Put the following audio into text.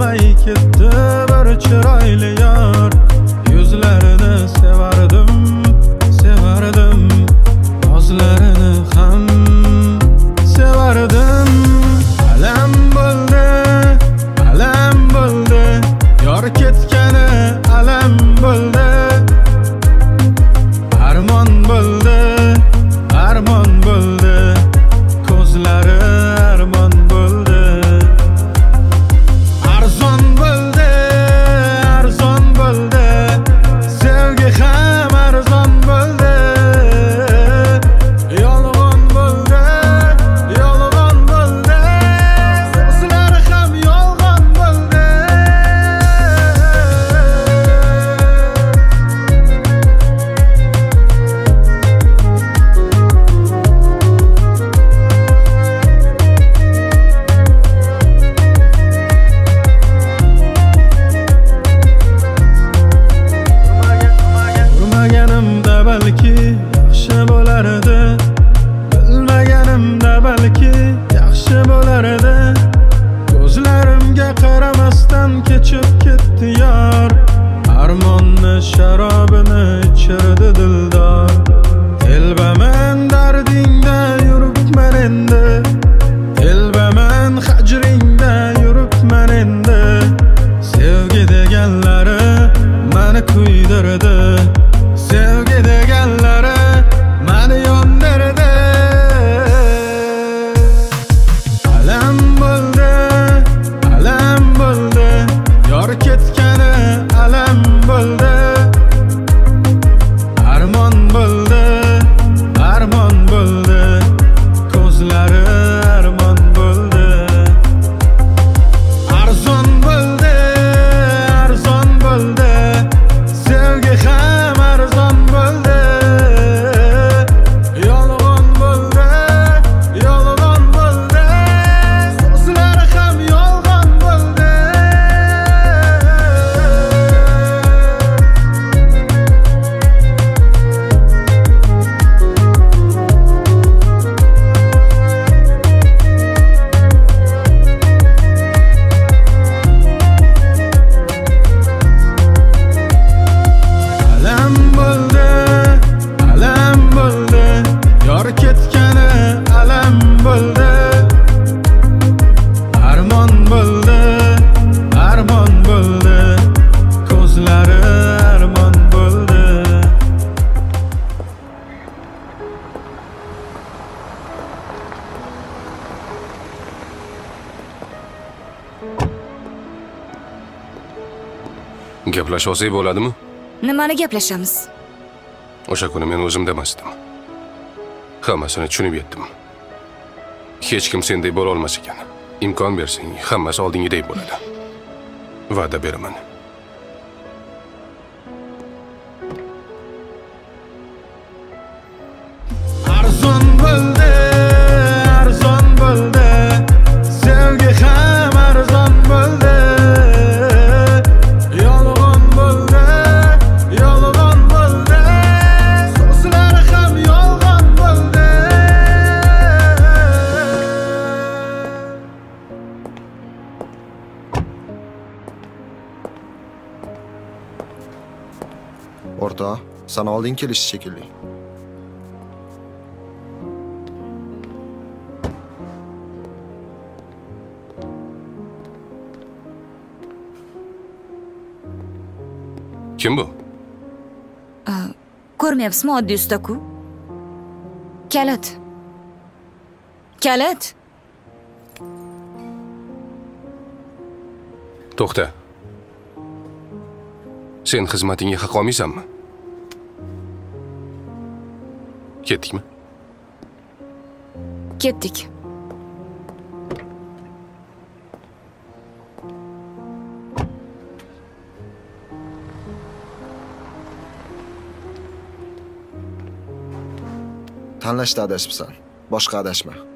bilmay ketdi bir chiroyli yor. Yuzlarini sevardim, sevardim, o'zlarini ham sevardim. Alam bo'ldi, yor ketgani alam bo'ldi. Armon bo'ldi, ko'zlari armon bo'ldi. Arzon bo'ldi, sevgi ham arzon bo'ldi. Yolg'on bo'ldi, so'zlari ham yolg'on bo'ldi. Urmaganimda balki yaxshi bo'lardi, bilmaganimda balki yaxshi bo'lardi. Ko'zlarimga qaramasdan kechib ketdi yor. Armonni sharobini ichirdi dildor. Telbaman dardingda yuribman endi, telbaman hajringda yuribman endi. Sevgi deganlari meni kuydirdi, sevgi deganlari meni yondirdi. Alam bo'ldi, yor ketgani alam bo'ldi. Armon bo'ldi, ko'zlari armon bo'ldi. Arzon bo'ldi, sevgi ham arzon bo'ldi. Yolg'on bo'ldi, so'zlari ham yolg'on bo'ldi. Alam bo'ldi, yor ketgani alam bo'ldi. Armon bo'ldi, ko'zlari armon bo'ldi. Gaplashib olsak bo'ladimi? Nimani gaplashamiz? O'sha kuni men o'zim demasdim. Hammasini tushunib yetdim. Hech kim sendek bo'la olmas ekan. Imkon bersang, hammasi oldingidek bo'ladi. Va'da beraman. Arzon bo'ldi, sevgi ham arzon bo'ldi. Yolg'on bo'ldi, so'zlari ham yolg'on bo'ldi. O'rtoq, sana oldin kelish shekilli. Kim bu? Ko'rmayapsizmi, oddiy usta-ku? Kalit. To'xta. Sen xizmatingga haq olmaysanmi? Ketdikmi? Ketdik. Tanlashda adashibsan, boshqa adashma.